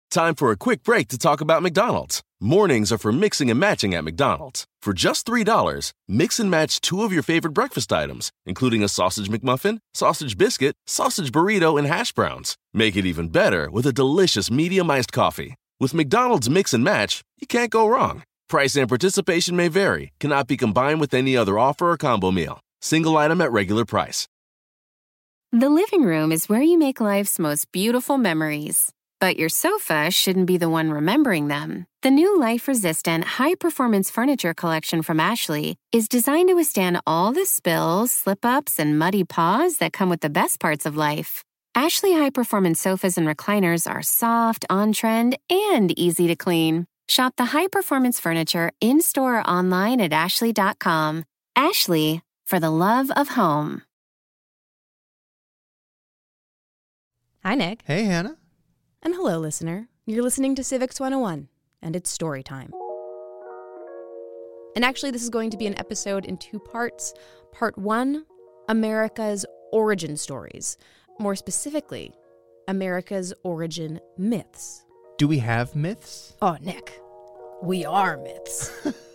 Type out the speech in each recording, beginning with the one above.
Time for a quick break to talk about McDonald's. Mornings are for mixing and matching at McDonald's. For just $3, mix and match 2 of your favorite breakfast items, including a sausage McMuffin, sausage biscuit, sausage burrito, and hash browns. Make it even better with a delicious medium iced coffee. With McDonald's Mix and Match, you can't go wrong. Price and participation may vary. Cannot be combined with any other offer or combo meal. Single item at regular price. The living room is where you make life's most beautiful memories. But your sofa shouldn't be the one remembering them. The new life-resistant, high-performance furniture collection from Ashley is designed to withstand all the spills, slip-ups, and muddy paws that come with the best parts of life. Ashley high-performance sofas and recliners are soft, on-trend, and easy to clean. Shop the high-performance furniture in-store or online at ashley.com. Ashley, for the love of home. Hi, Nick. Hey, Hannah. And hello, listener. You're listening to Civics 101, and it's story time. And actually, this is going to be an episode in 2 parts. Part 1, America's origin stories. More specifically, America's origin myths. Do we have myths? Oh, Nick, we are myths.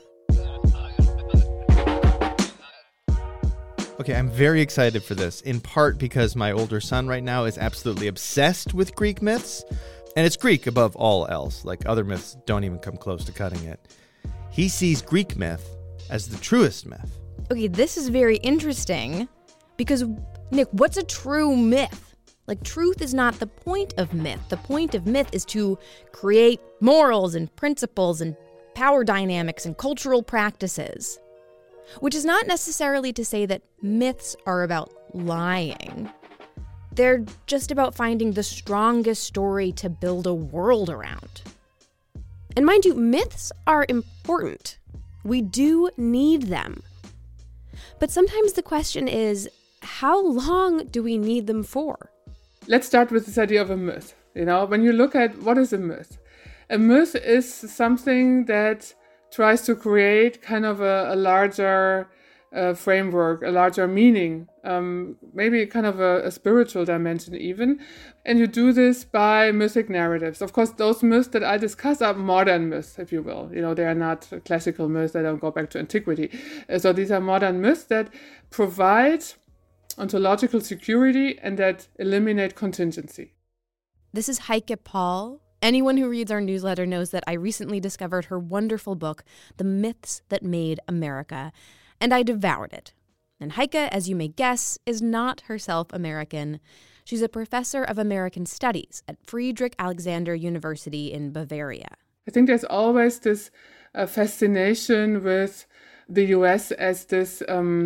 Okay, I'm very excited for this, in part because my older son right now is absolutely obsessed with Greek myths, and it's Greek above all else. Like, other myths don't even come close to cutting it. He sees Greek myth as the truest myth. Okay, this is very interesting because, Nick, what's a true myth? Like, truth is not the point of myth. The point of myth is to create morals and principles and power dynamics and cultural practices. Which is not necessarily to say that myths are about lying. They're just about finding the strongest story to build a world around. And mind you, myths are important. We do need them. But sometimes the question is, how long do we need them for? Let's start with this idea of a myth. You know, when you look at what is a myth is something that tries to create kind of a larger framework, a larger meaning, maybe kind of a spiritual dimension even. And you do this by mythic narratives. Of course, those myths that I discuss are modern myths, if you will. You know, they are not classical myths, they don't go back to antiquity. So these are modern myths that provide ontological security and that eliminate contingency. This is Heike Paul. Anyone who reads our newsletter knows that I recently discovered her wonderful book, The Myths That Made America, and I devoured it. And Heike, as you may guess, is not herself American. She's a professor of American Studies at Friedrich Alexander University in Bavaria. I think there's always this fascination with the US as this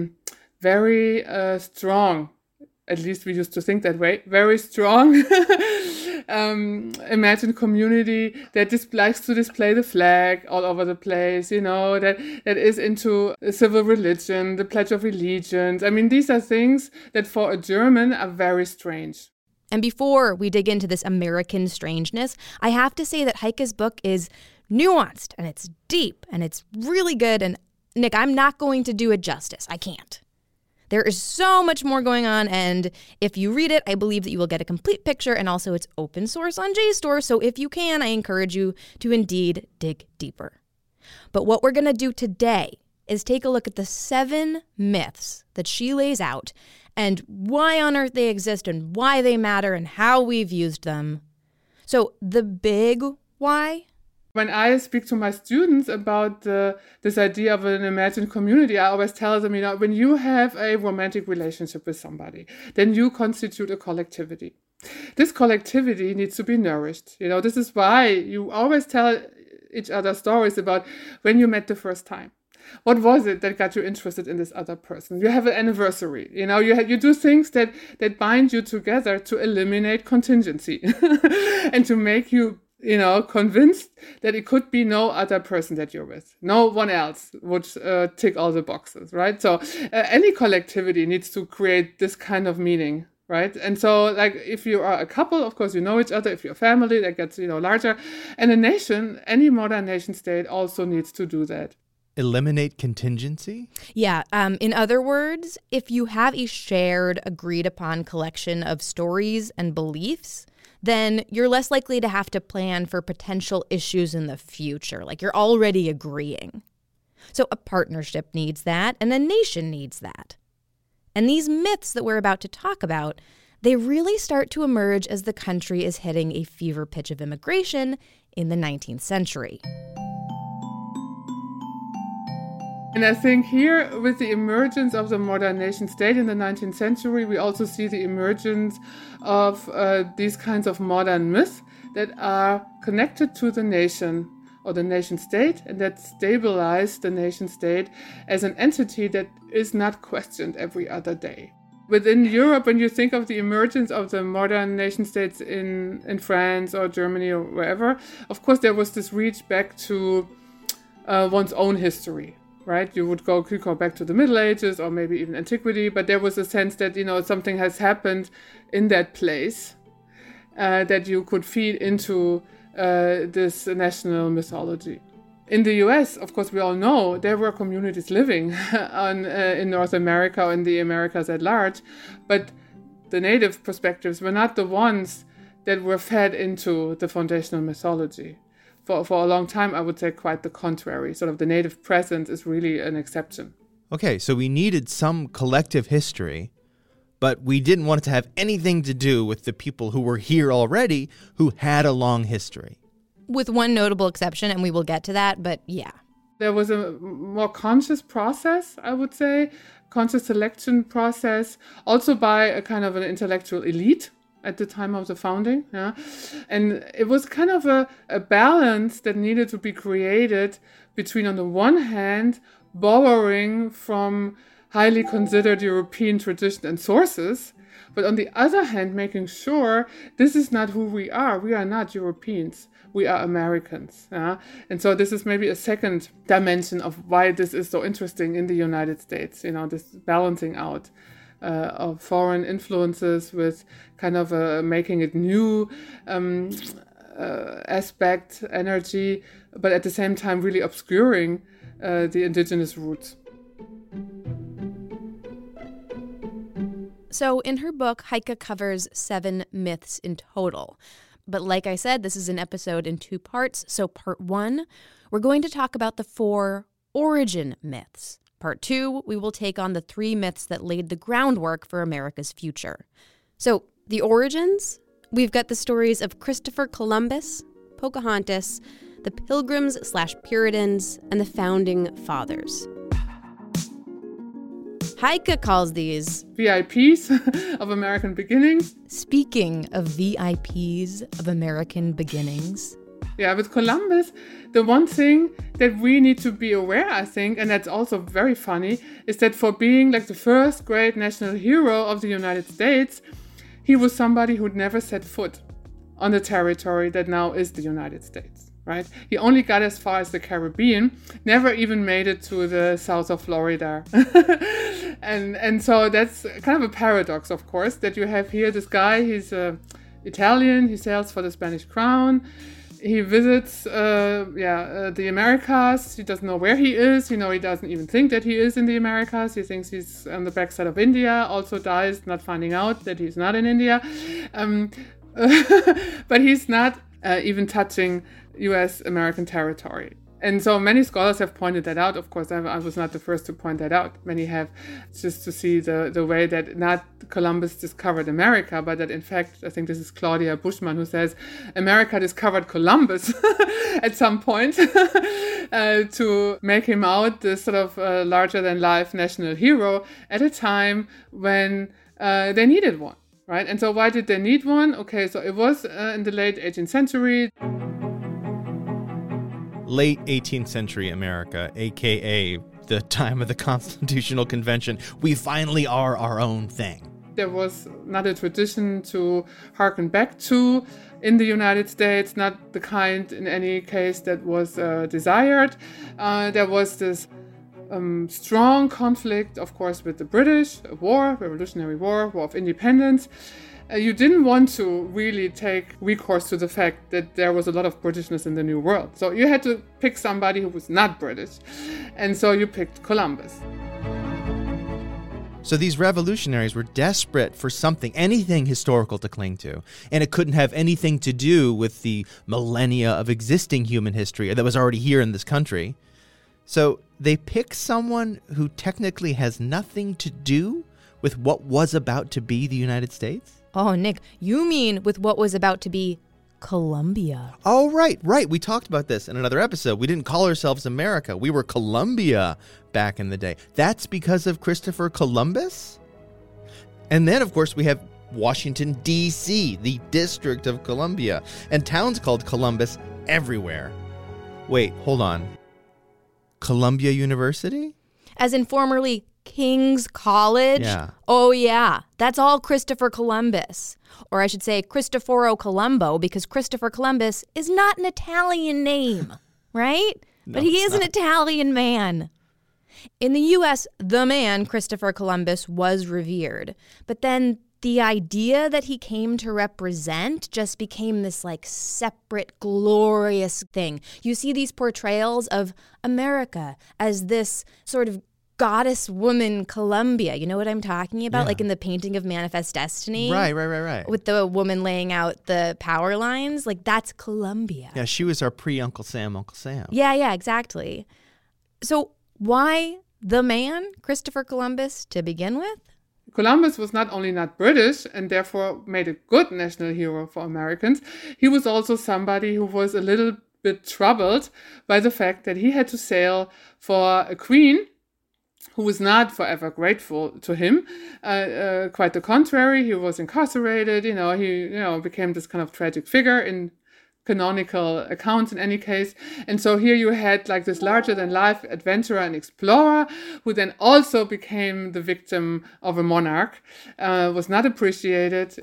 very strong, at least we used to think that way, very strong imagined community that likes to display the flag all over the place, you know, that is into civil religion, the Pledge of Allegiance. I mean, these are things that for a German are very strange. And before we dig into this American strangeness, I have to say that Heike's book is nuanced and it's deep and it's really good. And Nick, I'm not going to do it justice. I can't. There is so much more going on, and if you read it, I believe that you will get a complete picture, and also it's open source on JSTOR, so if you can, I encourage you to indeed dig deeper. But what we're going to do today is take a look at the 7 myths that she lays out, and why on earth they exist, and why they matter, and how we've used them. So the big why? When I speak to my students about this idea of an imagined community, I always tell them, you know, when you have a romantic relationship with somebody, then you constitute a collectivity. This collectivity needs to be nourished. You know, this is why you always tell each other stories about when you met the first time. What was it that got you interested in this other person? You have an anniversary. You know, you do things that bind you together to eliminate contingency and to make you, you know, convinced that it could be no other person that you're with. No one else would tick all the boxes, right? So any collectivity needs to create this kind of meaning, right? And so, like, if you are a couple, of course, you know each other. If you're a family, that gets, you know, larger. And a nation, any modern nation state also needs to do that. Eliminate contingency? Yeah. In other words, if you have a shared, agreed-upon collection of stories and beliefs, then you're less likely to have to plan for potential issues in the future. Like you're already agreeing. So a partnership needs that, and a nation needs that. And these myths that we're about to talk about, they really start to emerge as the country is hitting a fever pitch of immigration in the 19th century. And I think here, with the emergence of the modern nation state in the 19th century, we also see the emergence of these kinds of modern myths that are connected to the nation or the nation state, and that stabilize the nation state as an entity that is not questioned every other day. Within Europe, when you think of the emergence of the modern nation states in France or Germany or wherever, of course there was this reach back to one's own history. Right, you could go back to the Middle Ages or maybe even antiquity, but there was a sense that, something has happened in that place that you could feed into this national mythology. In the US, of course, we all know there were communities living in North America or in the Americas at large, but the native perspectives were not the ones that were fed into the foundational mythology. For a long time, I would say quite the contrary. Sort of the native presence is really an exception. Okay, so we needed some collective history, but we didn't want it to have anything to do with the people who were here already who had a long history. With one notable exception, and we will get to that, but yeah. There was a more conscious process, I would say, conscious selection process, also by a kind of an intellectual elite at the time of the founding. Yeah? And it was kind of a balance that needed to be created between, on the one hand, borrowing from highly considered European tradition and sources, but on the other hand, making sure this is not who we are. We are not Europeans. We are Americans. Yeah? And so this is maybe a second dimension of why this is so interesting in the United States, this balancing out of foreign influences with kind of making it new aspect, energy, but at the same time really obscuring the indigenous roots. So in her book, Heike covers 7 myths in total. But like I said, this is an episode in 2 parts. So part 1, we're going to talk about the 4 origin myths. Part 2, we will take on the 3 myths that laid the groundwork for America's future. So, the origins, we've got the stories of Christopher Columbus, Pocahontas, the Pilgrims/Puritans, and the Founding Fathers. Heike calls these VIPs of American beginnings. Speaking of VIPs of American beginnings. Yeah, with Columbus, the one thing that we need to be aware, I think, and that's also very funny, is that for being like the first great national hero of the United States, he was somebody who'd never set foot on the territory that now is the United States, right? He only got as far as the Caribbean, never even made it to the south of Florida. and so that's kind of a paradox, of course, that you have here this guy, he's Italian, he sails for the Spanish crown. He visits the Americas. He doesn't know where he is. He doesn't even think that he is in the Americas. He thinks he's on the backside of India. Also dies not finding out that he's not in India. But he's not even touching U.S. American territory. And so many scholars have pointed that out. Of course, I was not the first to point that out. Many have, just to see the way that not Columbus discovered America, but that in fact, I think this is Claudia Buschmann who says, America discovered Columbus at some point to make him out this sort of larger-than-life national hero at a time when they needed one, right? And so why did they need one? Okay, so it was in the late 18th century. Late 18th century America, a.k.a. the time of the Constitutional Convention. We finally are our own thing. There was not a tradition to harken back to in the United States, not the kind in any case that was desired. There was this strong conflict, of course, with the British, a war, Revolutionary War, War of Independence. You didn't want to really take recourse to the fact that there was a lot of Britishness in the New World. So you had to pick somebody who was not British. And so you picked Columbus. So these revolutionaries were desperate for something, anything historical to cling to. And it couldn't have anything to do with the millennia of existing human history that was already here in this country. So they pick someone who technically has nothing to do with what was about to be the United States? Oh, Nick, you mean with what was about to be Columbia. Oh, right. We talked about this in another episode. We didn't call ourselves America. We were Columbia back in the day. That's because of Christopher Columbus? And then, of course, we have Washington, D.C., the District of Columbia, and towns called Columbus everywhere. Wait, hold on. Columbia University? As in formerly King's College? Yeah. Oh, yeah. That's all Christopher Columbus. Or I should say Cristoforo Colombo, because Christopher Columbus is not an Italian name, right? No, but he it's is an not. Italian man. In the U.S., the man, Christopher Columbus, was revered. But then the idea that he came to represent just became this like separate, glorious thing. You see these portrayals of America as this sort of goddess woman Columbia. You know what I'm talking about? Yeah. Like in the painting of Manifest Destiny. Right. With the woman laying out the power lines. Like that's Columbia. Yeah, she was our pre-Uncle Sam, Uncle Sam. Yeah, exactly. So why the man, Christopher Columbus, to begin with? Columbus was not only not British and therefore made a good national hero for Americans, he was also somebody who was a little bit troubled by the fact that he had to sail for a queen who was not forever grateful to him. Quite the contrary, he was incarcerated, he became this kind of tragic figure in canonical accounts in any case. And so here you had like this larger-than-life adventurer and explorer who then also became the victim of a monarch, was not appreciated.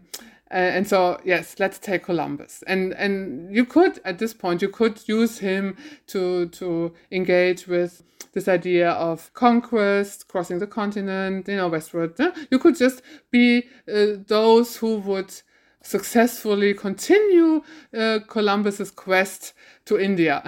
And so, yes, let's take Columbus. And you could, at this point, use him to engage with this idea of conquest, crossing the continent, westward. You could just be those who would successfully continue Columbus's quest to India,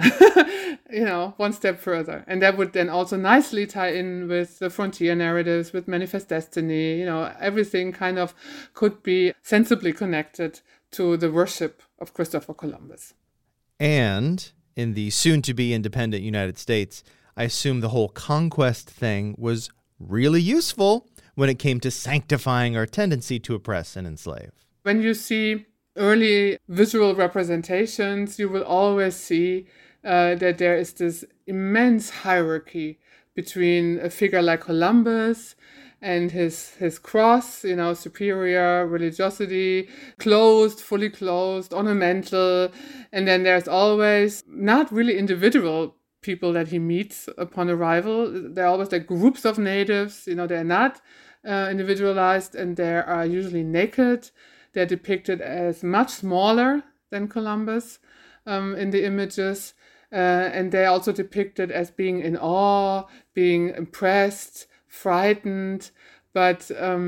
one step further. And that would then also nicely tie in with the frontier narratives, with Manifest Destiny, everything kind of could be sensibly connected to the worship of Christopher Columbus. And in the soon-to-be independent United States, I assume the whole conquest thing was really useful when it came to sanctifying our tendency to oppress and enslave. When you see early visual representations, you will always see that there is this immense hierarchy between a figure like Columbus and his cross, superior religiosity, fully closed, ornamental. And then there's always not really individual people that he meets upon arrival. They're always like groups of natives, they're not individualized, and they are usually naked. They're depicted as much smaller than Columbus in the images. And they're also depicted as being in awe, being impressed, frightened, but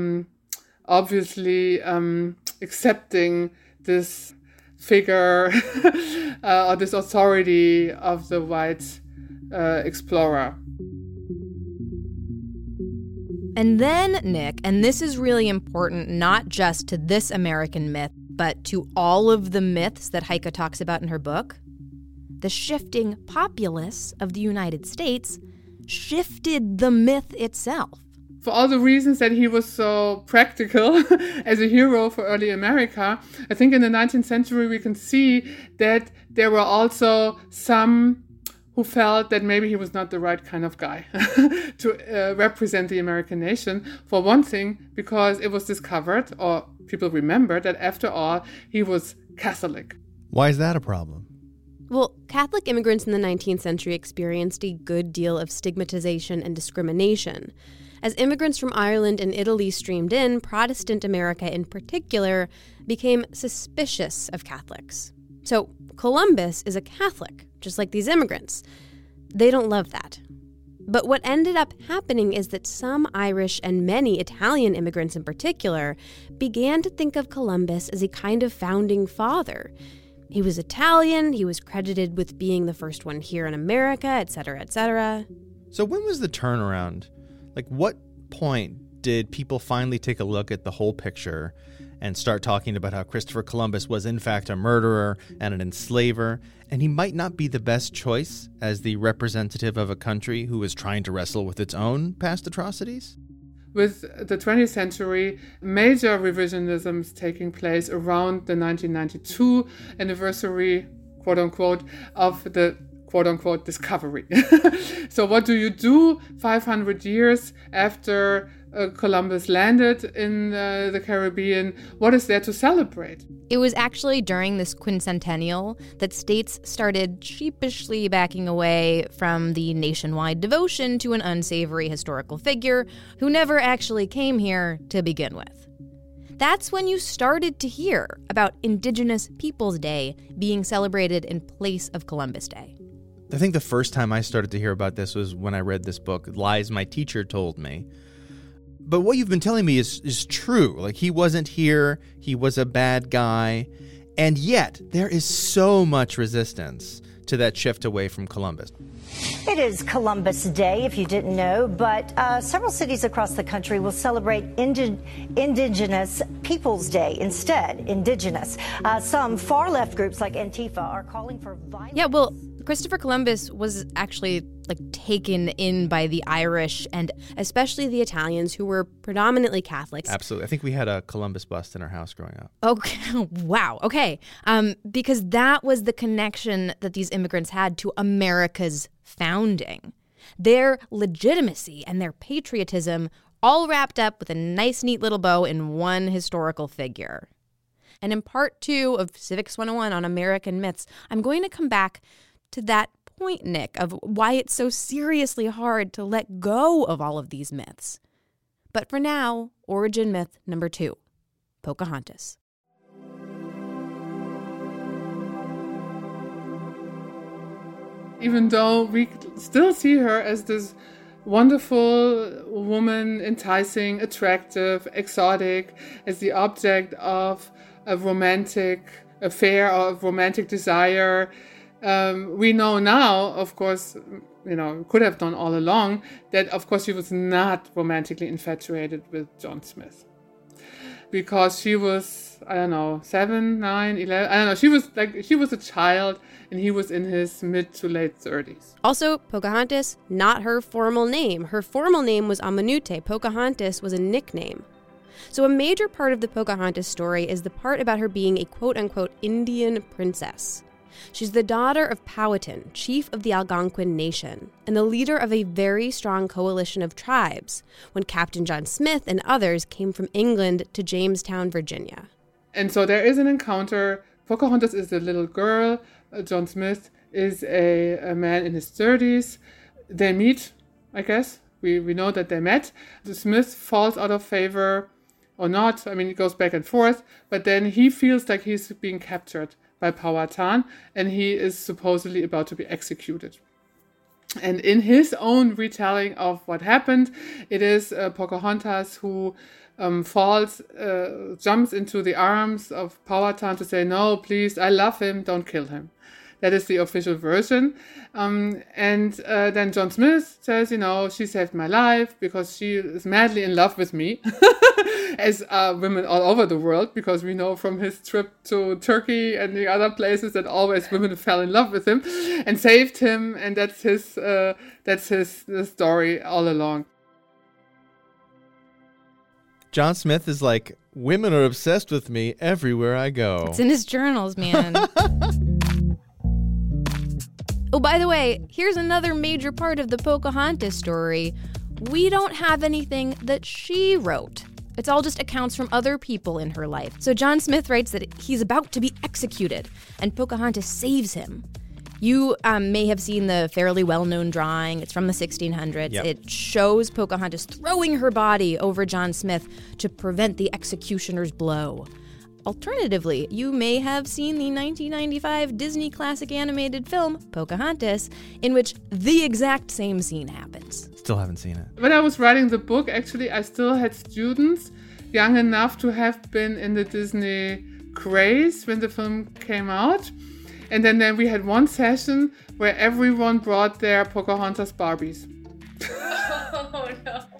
obviously accepting this figure or this authority of the white explorer. And then, Nick, and this is really important not just to this American myth, but to all of the myths that Heike talks about in her book, the shifting populace of the United States shifted the myth itself. For all the reasons that he was so practical as a hero for early America, I think in the 19th century we can see that there were also some who felt that maybe he was not the right kind of guy to represent the American nation. For one thing, because it was discovered, or people remember, that after all, he was Catholic. Why is that a problem? Well, Catholic immigrants in the 19th century experienced a good deal of stigmatization and discrimination. As immigrants from Ireland and Italy streamed in, Protestant America in particular became suspicious of Catholics. So Columbus is a Catholic, just like these immigrants. They don't love that. But what ended up happening is that some Irish and many Italian immigrants in particular began to think of Columbus as a kind of founding father. He was Italian, he was credited with being the first one here in America, etc., etc. So when was the turnaround? Like, what point did people finally take a look at the whole picture and start talking about how Christopher Columbus was in fact a murderer and an enslaver, and he might not be the best choice as the representative of a country who is trying to wrestle with its own past atrocities? With the 20th century, major revisionisms taking place around the 1992 anniversary, quote unquote, of the quote unquote discovery. So what do you do 500 years after Columbus landed in the Caribbean? What is there to celebrate? It was actually during this quincentennial that states started sheepishly backing away from the nationwide devotion to an unsavory historical figure who never actually came here to begin with. That's when you started to hear about Indigenous Peoples Day being celebrated in place of Columbus Day. I think the first time I started to hear about this was when I read this book, Lies My Teacher Told Me. But what you've been telling me is true. Like, he wasn't here, he was a bad guy, and yet there is so much resistance to that shift away from Columbus. It is Columbus Day, if you didn't know, but several cities across the country will celebrate Indigenous Peoples Day instead. Indigenous. Some far-left groups like Antifa are calling for violence. Yeah, well, Christopher Columbus was actually taken in by the Irish and especially the Italians, who were predominantly Catholics. Absolutely. I think we had a Columbus bust in our house growing up. Okay. Wow. Okay. Because that was the connection that these immigrants had to America's founding. Their legitimacy and their patriotism all wrapped up with a nice, neat little bow in one historical figure. And in part 2 of Civics 101 on American myths, I'm going to come back to that point, Nick, of why it's so seriously hard to let go of all of these myths. But for now, origin myth number 2, Pocahontas. Even though we still see her as this wonderful woman, enticing, attractive, exotic, as the object of a romantic affair or of romantic desire, we know now, of course, could have known all along, that of course she was not romantically infatuated with John Smith. Because she was, 7, 9, 11, I don't know, she was a child and he was in his mid to late 30s. Also, Pocahontas, not her formal name. Her formal name was Amanute. Pocahontas was a nickname. So a major part of the Pocahontas story is the part about her being a quote-unquote Indian princess. She's the daughter of Powhatan, chief of the Algonquin Nation, and the leader of a very strong coalition of tribes when Captain John Smith and others came from England to Jamestown, Virginia. And so there is an encounter. Pocahontas is a little girl. John Smith is a man in his 30s. They meet, I guess. We know that they met. The Smith falls out of favor or not. It goes back and forth. But then he feels like he's being captured by Powhatan, and he is supposedly about to be executed. And in his own retelling of what happened, it is Pocahontas who jumps into the arms of Powhatan to say, no, please, I love him, don't kill him. That is the official version. And then John Smith says, she saved my life because she is madly in love with me, as are women all over the world, because we know from his trip to Turkey and the other places that always women fell in love with him and saved him. And that's his story all along. John Smith is like, women are obsessed with me everywhere I go. It's in his journals, man. Oh, by the way, here's another major part of the Pocahontas story. We don't have anything that she wrote. It's all just accounts from other people in her life. So John Smith writes that he's about to be executed, and Pocahontas saves him. You may have seen the fairly well-known drawing. It's from the 1600s. Yep. It shows Pocahontas throwing her body over John Smith to prevent the executioner's blow. Alternatively, you may have seen the 1995 Disney classic animated film, Pocahontas, in which the exact same scene happens. Still haven't seen it. When I was writing the book, actually, I still had students young enough to have been in the Disney craze when the film came out. And then we had one session where everyone brought their Pocahontas Barbies. Oh, no.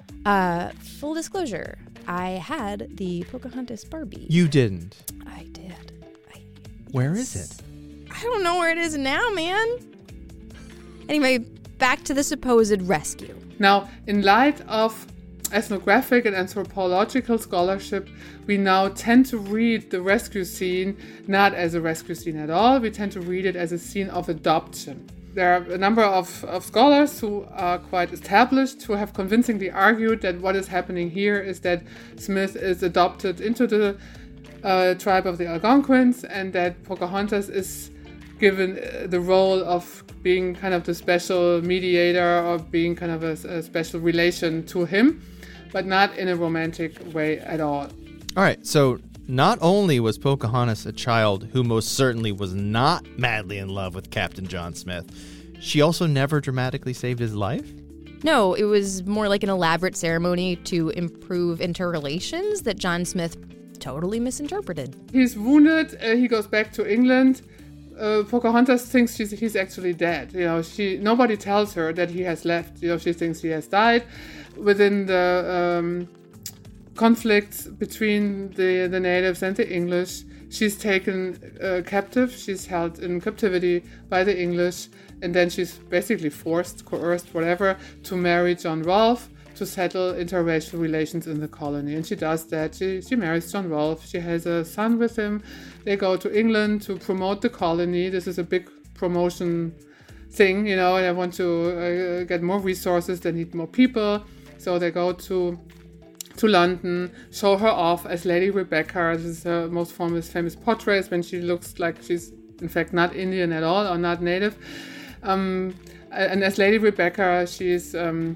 Full disclosure, I had the Pocahontas Barbie. You didn't. I did. Where is it? I don't know where it is now, man. Anyway, back to the supposed rescue. Now, in light of ethnographic and anthropological scholarship, we now tend to read the rescue scene not as a rescue scene at all. We tend to read it as a scene of adoption. There are a number of scholars who are quite established who have convincingly argued that what is happening here is that Smith is adopted into the tribe of the Algonquins and that Pocahontas is given the role of being kind of the special mediator or being kind of a special relation to him, but not in a romantic way at all. All right, so not only was Pocahontas a child who most certainly was not madly in love with Captain John Smith, she also never dramatically saved his life? No, it was more like an elaborate ceremony to improve interrelations that John Smith totally misinterpreted. He's wounded, he goes back to England. Pocahontas thinks he's actually dead. Nobody tells her that he has left. She thinks he has died. Within the conflicts between the natives and the English, she's taken captive. She's held in captivity by the English, and then she's basically forced, coerced, whatever, to marry John Rolfe to settle interracial relations in the colony. And she does that. She marries John Rolfe. She has a son with him. They go to England to promote the colony. This is a big promotion thing, They want to get more resources. They need more people. So they go to London, show her off as Lady Rebecca. This is her most famous portrait when she looks like she's in fact not Indian at all or not native. And as Lady Rebecca, she's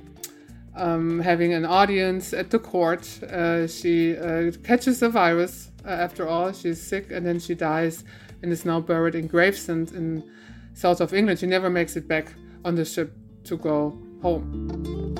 having an audience at the court. She catches the virus after all. She's sick and then she dies and is now buried in Gravesend in south of England. She never makes it back on the ship to go home.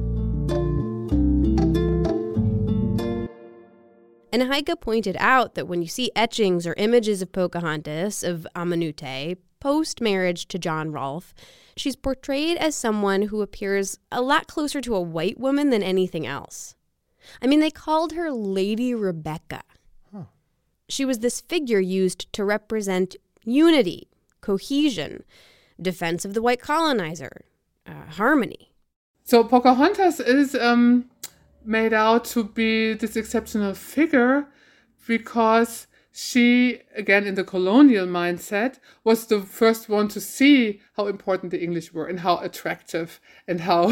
And Heike pointed out that when you see etchings or images of Pocahontas, of Amanute, post-marriage to John Rolfe, she's portrayed as someone who appears a lot closer to a white woman than anything else. I mean, they called her Lady Rebecca. Huh. She was this figure used to represent unity, cohesion, defense of the white colonizer, harmony. So Pocahontas is made out to be this exceptional figure because she, again in the colonial mindset, was the first one to see how important the English were and how attractive and how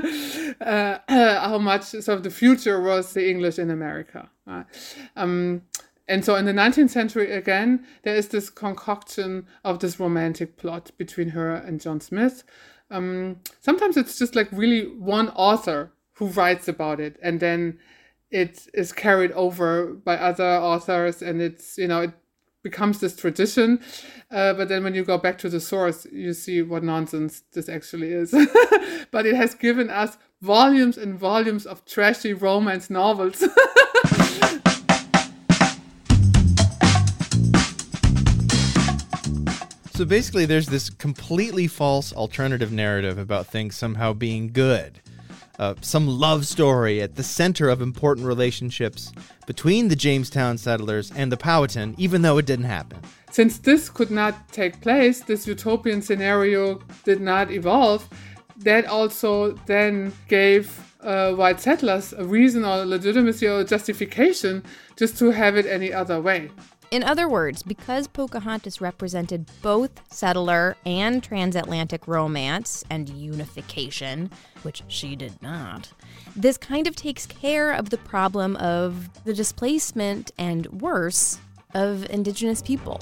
much sort of the future was the English in America. And so in the 19th century, again, there is this concoction of this romantic plot between her and John Smith. Sometimes it's just like really one author who writes about it, and then it is carried over by other authors, and it's, it becomes this tradition. But then when you go back to the source, you see what nonsense this actually is. But it has given us volumes and volumes of trashy romance novels. So basically, there's this completely false alternative narrative about things somehow being good. Some love story at the center of important relationships between the Jamestown settlers and the Powhatan, even though it didn't happen. Since this could not take place, this utopian scenario did not evolve, that also then gave white settlers a reason or legitimacy or justification just to have it any other way. In other words, because Pocahontas represented both settler and transatlantic romance and unification, which she did not, this kind of takes care of the problem of the displacement and, worse, of indigenous people.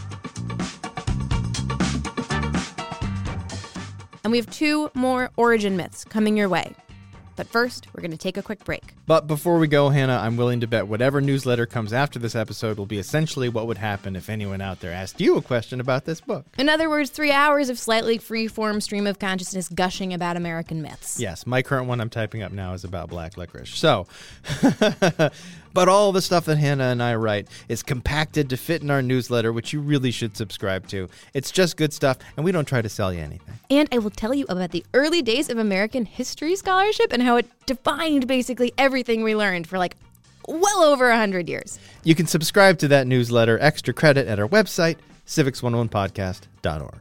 And we have 2 more origin myths coming your way. But first, we're going to take a quick break. But before we go, Hannah, I'm willing to bet whatever newsletter comes after this episode will be essentially what would happen if anyone out there asked you a question about this book. In other words, 3 hours of slightly free-form stream of consciousness gushing about American myths. Yes, my current one I'm typing up now is about black licorice. So, but all the stuff that Hannah and I write is compacted to fit in our newsletter, which you really should subscribe to. It's just good stuff, and we don't try to sell you anything. And I will tell you about the early days of American history scholarship and how it defined basically everything we learned for like well over 100 years. You can subscribe to that newsletter, Extra Credit, at our website, civics101podcast.org.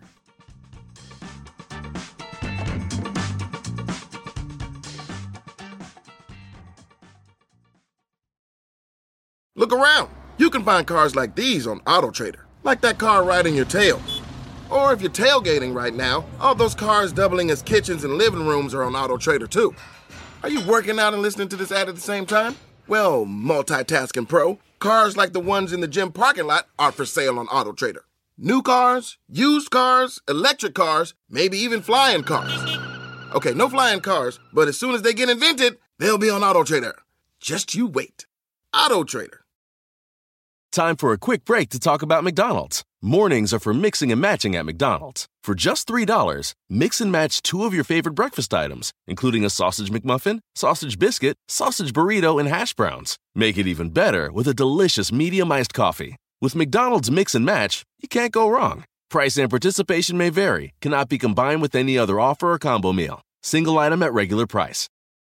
Look around. You can find cars like these on AutoTrader, like that car riding your tail. Or if you're tailgating right now, all those cars doubling as kitchens and living rooms are on AutoTrader too. Are you working out and listening to this ad at the same time? Well, multitasking pro, cars like the ones in the gym parking lot are for sale on AutoTrader. New cars, used cars, electric cars, maybe even flying cars. Okay, no flying cars, but as soon as they get invented, they'll be on AutoTrader. Just you wait. AutoTrader. Time for a quick break to talk about McDonald's. Mornings are for mixing and matching at McDonald's. For just $3, mix and match 2 of your favorite breakfast items, including a sausage McMuffin, sausage biscuit, sausage burrito, and hash browns. Make it even better with a delicious medium iced coffee. With McDonald's Mix and Match, you can't go wrong. Price and participation may vary, cannot be combined with any other offer or combo meal. Single item at regular price.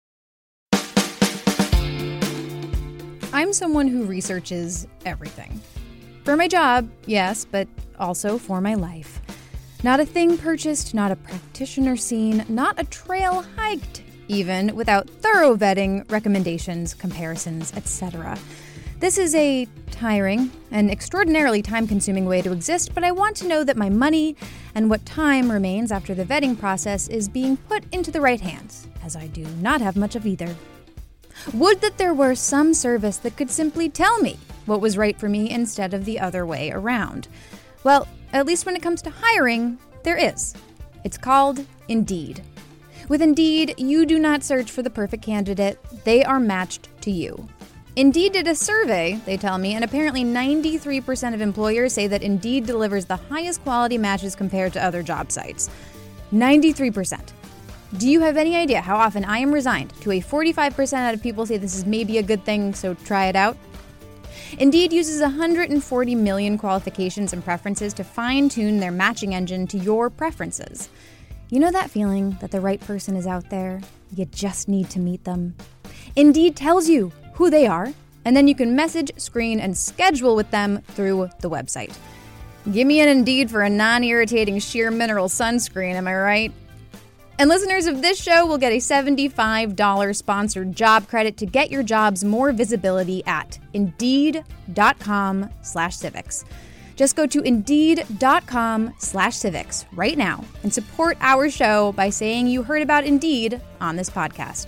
I'm someone who researches everything. For my job, yes, but also for my life. Not a thing purchased, not a practitioner seen, not a trail hiked, even without thorough vetting, recommendations, comparisons, etc. This is a tiring and extraordinarily time-consuming way to exist, but I want to know that my money and what time remains after the vetting process is being put into the right hands, as I do not have much of either. Would that there were some service that could simply tell me what was right for me instead of the other way around. Well, at least when it comes to hiring, there is. It's called Indeed. With Indeed, you do not search for the perfect candidate. They are matched to you. Indeed did a survey, they tell me, and apparently 93% of employers say that Indeed delivers the highest quality matches compared to other job sites. 93%. Do you have any idea how often I am resigned to a 45% out of people say this is maybe a good thing, so try it out? Indeed uses 140 million qualifications and preferences to fine-tune their matching engine to your preferences. You know that feeling that the right person is out there? You just need to meet them. Indeed tells you who they are, and then you can message, screen, and schedule with them through the website. Give me an Indeed for a non-irritating sheer mineral sunscreen, am I right? And listeners of this show will get a $75 sponsored job credit to get your jobs more visibility at Indeed.com/civics. Just go to Indeed.com/civics right now and support our show by saying you heard about Indeed on this podcast.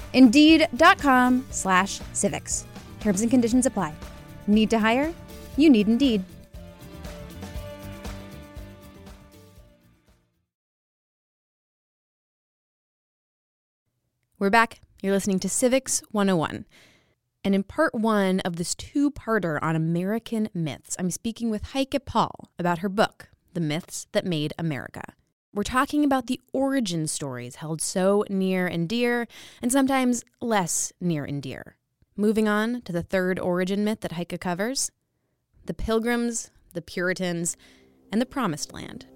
Indeed.com/civics. Terms and conditions apply. Need to hire? You need Indeed. We're back. You're listening to Civics 101. And in part 1 of this 2-parter on American myths, I'm speaking with Heike Paul about her book, The Myths That Made America. We're talking about the origin stories held so near and dear, and sometimes less near and dear. Moving on to the 3rd origin myth that Heike covers, the Pilgrims, the Puritans, and the Promised Land.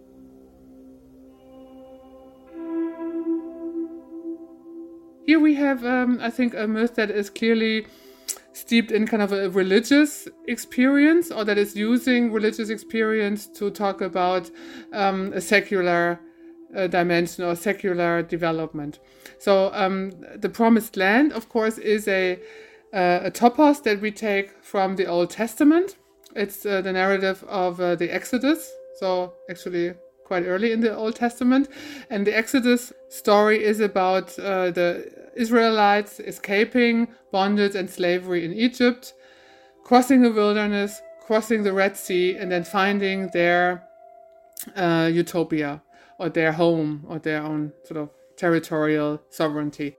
Here we have, I think, a myth that is clearly steeped in kind of a religious experience, or that is using religious experience to talk about a secular dimension or secular development. So the Promised Land, of course, is a topos that we take from the Old Testament. It's the narrative of the Exodus, so actually quite early in the Old Testament. And the Exodus story is about the Israelites escaping bondage and slavery in Egypt, crossing the wilderness, crossing the Red Sea, and then finding their utopia, or their home, or their own sort of territorial sovereignty.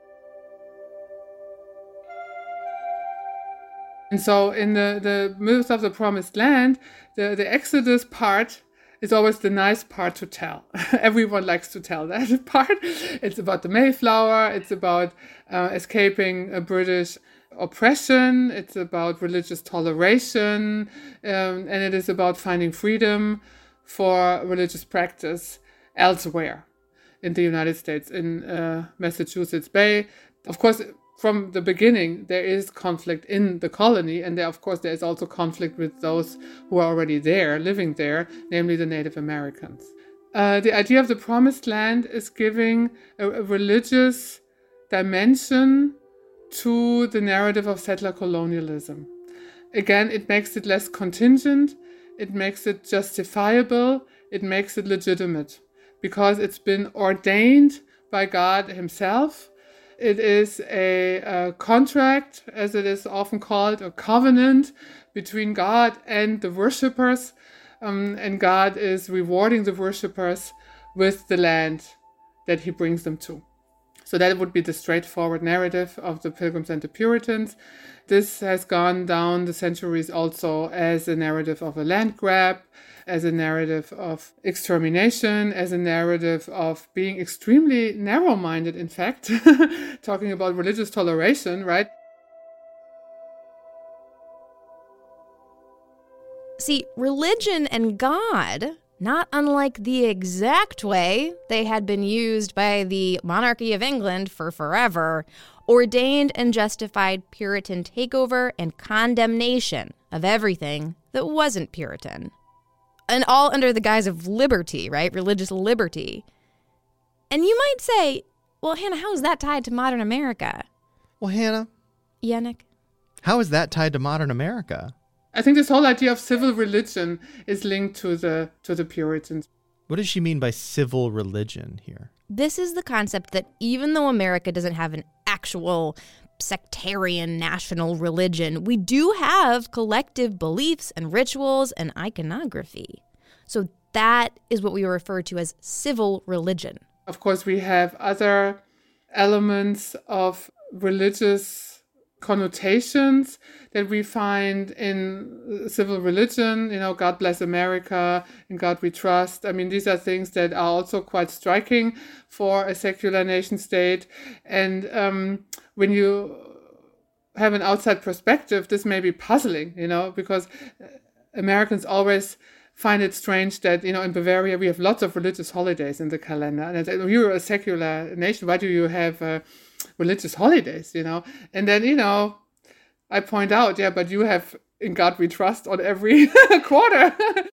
And so in the myth of the Promised Land, the Exodus part is always the nice part to tell. Everyone likes to tell that part. It's about the Mayflower. It's about escaping a British oppression. It's about religious toleration. And it is about finding freedom for religious practice elsewhere. in the United States, in Massachusetts Bay. Of course, from the beginning, there is conflict in the colony, and there is also conflict with those who are already there, living there, namely the Native Americans. The idea of the Promised Land is giving a religious dimension to the narrative of settler colonialism. Again, it makes it less contingent, it makes it justifiable, it makes it legitimate, because it's been ordained by God himself. It is a contract, as it is often called, a covenant between God and the worshippers, and God is rewarding the worshippers with the land that he brings them to. So that would be the straightforward narrative of the Pilgrims and the Puritans. This has gone down the centuries also as a narrative of a land grab, as a narrative of extermination, as a narrative of being extremely narrow-minded, in fact, talking about religious toleration, right? See, religion and God, not unlike the exact way they had been used by the monarchy of England for forever, ordained and justified Puritan takeover and condemnation of everything that wasn't Puritan. And all under the guise of liberty, right? Religious liberty. And you might say, well, Hannah, how is that tied to modern America? Well, Hannah. Yeah, Nick? How is that tied to modern America? I think this whole idea of civil religion is linked to the Puritans. What does she mean by civil religion here? This is the concept that even though America doesn't have an actual sectarian national religion, we do have collective beliefs and rituals and iconography. So that is what we refer to as civil religion. Of course, we have other elements of religious connotations that we find in civil religion, God bless America, in God we trust. I mean, these are things that are also quite striking for a secular nation state. And when you have an outside perspective, this may be puzzling, because Americans always find it strange that, in Bavaria, we have lots of religious holidays in the calendar. And you're a secular nation, why do you have religious holidays, And then, I point out, but you have In God We Trust on every quarter.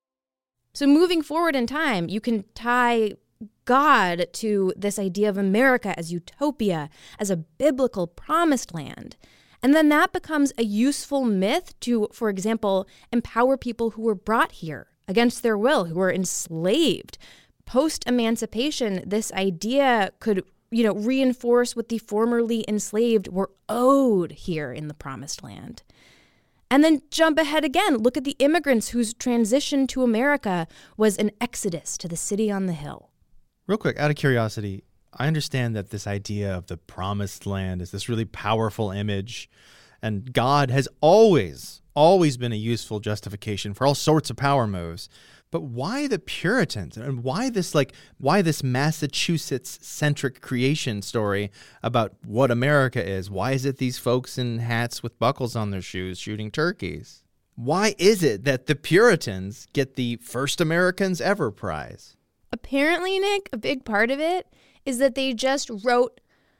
So moving forward in time, you can tie God to this idea of America as utopia, as a biblical promised land. And then that becomes a useful myth to, for example, empower people who were brought here against their will, who were enslaved. Post-emancipation, this idea could reinforce what the formerly enslaved were owed here in the Promised Land. And then jump ahead again. Look at the immigrants whose transition to America was an exodus to the city on the hill. Real quick, out of curiosity, I understand that this idea of the Promised Land is this really powerful image, and God has always been a useful justification for all sorts of power moves. But why the Puritans, and why this Massachusetts-centric creation story about what America is? Why is it these folks in hats with buckles on their shoes shooting turkeys? Why is it that the Puritans get the First Americans Ever prize? Apparently, Nick, a big part of it is that they just wrote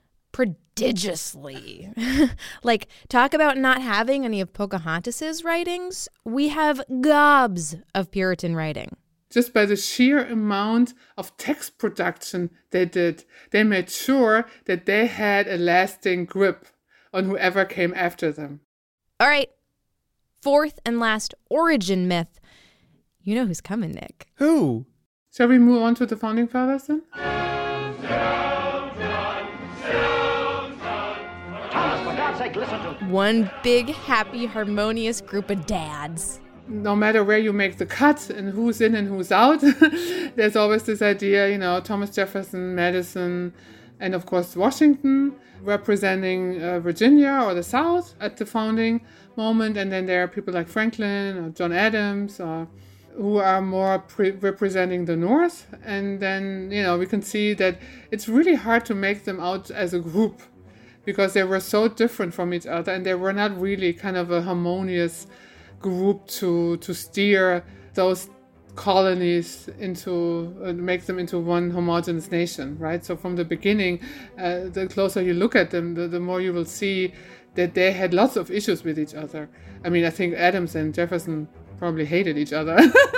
prodigiously. Like, talk about not having any of Pocahontas's writings. We have gobs of Puritan writing. Just by the sheer amount of text production they did, they made sure that they had a lasting grip on whoever came after them. All right. Fourth and last origin myth. You know who's coming, Nick. Who? Shall we move on to the Founding Fathers then? One big, happy, harmonious group of dads. No matter where you make the cut and who's in and who's out, there's always this idea, Thomas Jefferson, Madison, and of course Washington representing Virginia or the South at the founding moment. And then there are people like Franklin or John Adams who are more representing the North. And then, we can see that it's really hard to make them out as a group because they were so different from each other and they were not really kind of a harmonious group to steer those colonies make them into one homogeneous nation, right? So from the beginning, the closer you look at them, the more you will see that they had lots of issues with each other. I mean, I think Adams and Jefferson probably hated each other.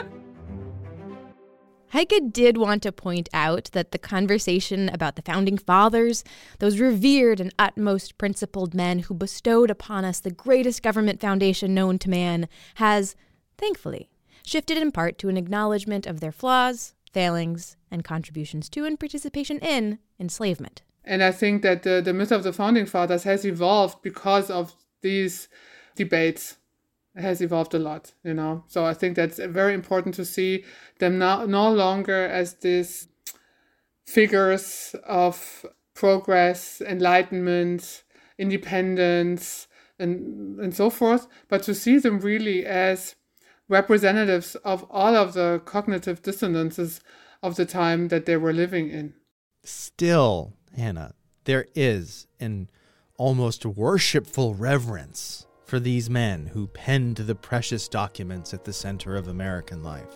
Heike did want to point out that the conversation about the Founding Fathers, those revered and utmost principled men who bestowed upon us the greatest government foundation known to man, has, thankfully, shifted in part to an acknowledgement of their flaws, failings, and contributions to and participation in enslavement. And I think that the myth of the Founding Fathers has evolved because of these debates. It has evolved a lot, you know. So I think that's very important to see them no longer as these figures of progress, enlightenment, independence, and so forth, but to see them really as representatives of all of the cognitive dissonances of the time that they were living in. Still, Hannah, there is an almost worshipful reverence for these men who penned the precious documents at the center of American life.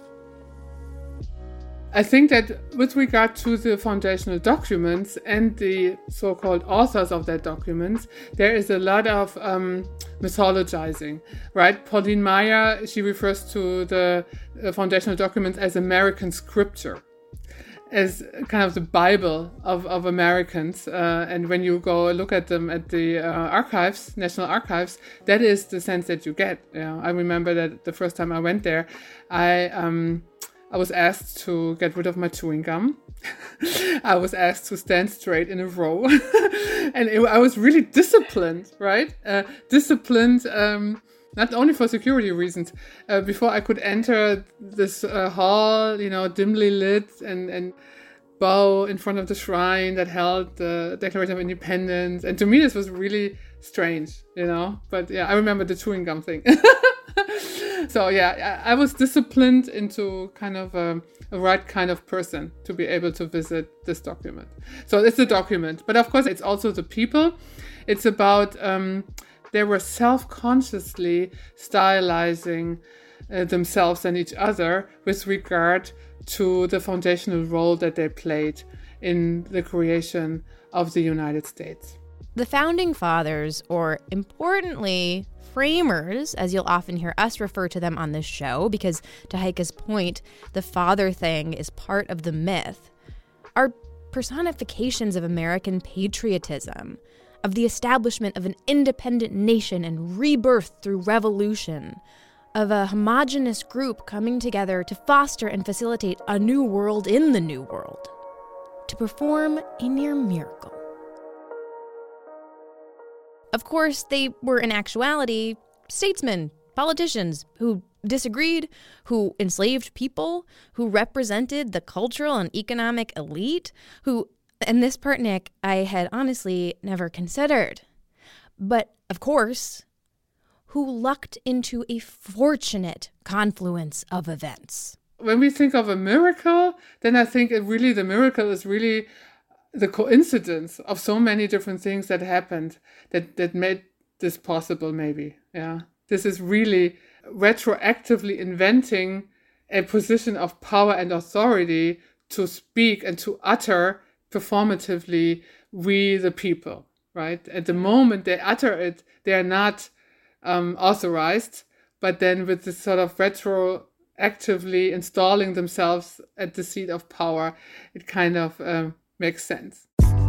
I think that with regard to the foundational documents and the so-called authors of that documents, there is a lot of mythologizing, right? Pauline Maier, she refers to the foundational documents as American scripture, as kind of the Bible of Americans. And when you go look at them at the archives, National Archives, that is the sense that you get. You know, I remember that the first time I went there, I was asked to get rid of my chewing gum. I was asked to stand straight in a row. And I was really disciplined, right? Disciplined, not only for security reasons. Before I could enter this hall, you know, dimly lit, and bow in front of the shrine that held the Declaration of Independence. And to me, this was really strange, you know? But yeah, I remember the chewing gum thing. So yeah, I was disciplined into kind of a right kind of person to be able to visit this document. So it's a document, but of course it's also the people. It's about, they were self-consciously stylizing themselves and each other with regard to the foundational role that they played in the creation of the United States. The Founding Fathers, or importantly, framers, as you'll often hear us refer to them on this show, because to Heike's point, the father thing is part of the myth, are personifications of American patriotism, of the establishment of an independent nation and rebirth through revolution, of a homogenous group coming together to foster and facilitate a new world in the new world, to perform a near miracle. Of course, they were in actuality statesmen, politicians who disagreed, who enslaved people, who represented the cultural and economic elite, who, and this part, Nick, I had honestly never considered. But, of course, who lucked into a fortunate confluence of events. When we think of a miracle, then I think the miracle is really the coincidence of so many different things that happened that made this possible, maybe. Yeah. This is really retroactively inventing a position of power and authority to speak and to utter performatively, we the people, right? At the moment they utter it, they are not authorized, but then with this sort of retroactively installing themselves at the seat of power, it kind of makes sense.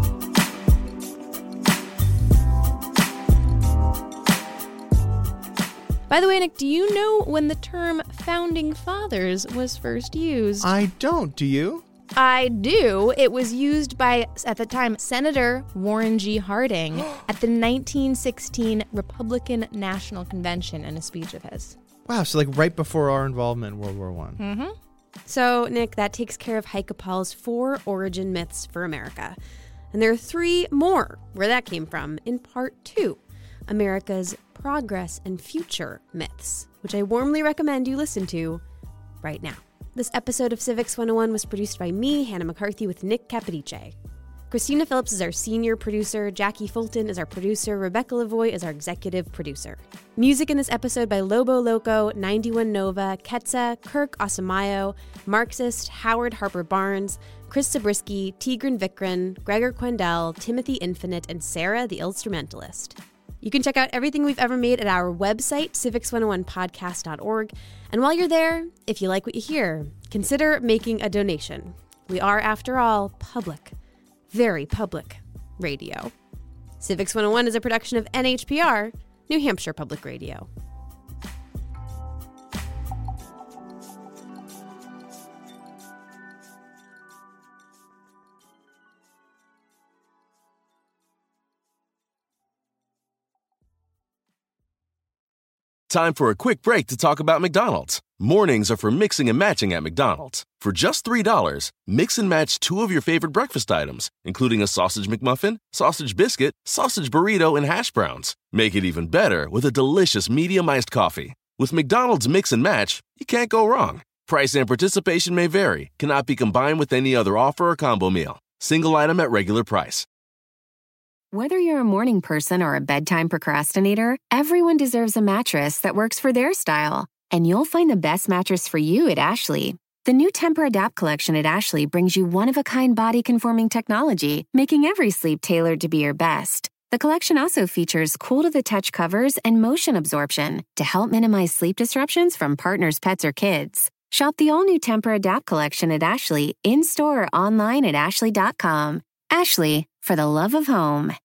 By the way, Nick, do you know when the term Founding Fathers was first used? I don't, do you? I do. It was used by, at the time, Senator Warren G. Harding at the 1916 Republican National Convention in a speech of his. Wow, so like right before our involvement in World War I. Mm-hmm. So, Nick, that takes care of Heike Paul's 4 origin myths for America. And there are 3 more where that came from in part 2, America's progress and future myths, which I warmly recommend you listen to right now. This episode of Civics 101 was produced by me, Hannah McCarthy, with Nick Capodice. Christina Phillips is our senior producer, Jackie Fulton is our producer, Rebecca Lavoie is our executive producer. Music in this episode by Lobo Loco, 91 Nova, Ketsa, Kirk Asamayo, Marxist, Howard Harper Barnes, Chris Zabriskie, Tigran Vikran, Gregor Quendel, Timothy Infinite, and Sarah the Instrumentalist. You can check out everything we've ever made at our website, civics101podcast.org. And while you're there, if you like what you hear, consider making a donation. We are, after all, public, very public radio. Civics 101 is a production of NHPR, New Hampshire Public Radio. Time for a quick break to talk about McDonald's. Mornings are for mixing and matching at McDonald's. For just $3, mix and match 2 of your favorite breakfast items, including a sausage McMuffin, sausage biscuit, sausage burrito, and hash browns. Make it even better with a delicious medium iced coffee. With McDonald's Mix and Match, you can't go wrong. Price and participation may vary, cannot be combined with any other offer or combo meal. Single item at regular price. Whether you're a morning person or a bedtime procrastinator, everyone deserves a mattress that works for their style. And you'll find the best mattress for you at Ashley. The new Tempur-Adapt collection at Ashley brings you one-of-a-kind body-conforming technology, making every sleep tailored to be your best. The collection also features cool-to-the-touch covers and motion absorption to help minimize sleep disruptions from partners, pets, or kids. Shop the all-new Tempur-Adapt collection at Ashley, in-store or online at ashley.com. Ashley, for the love of home.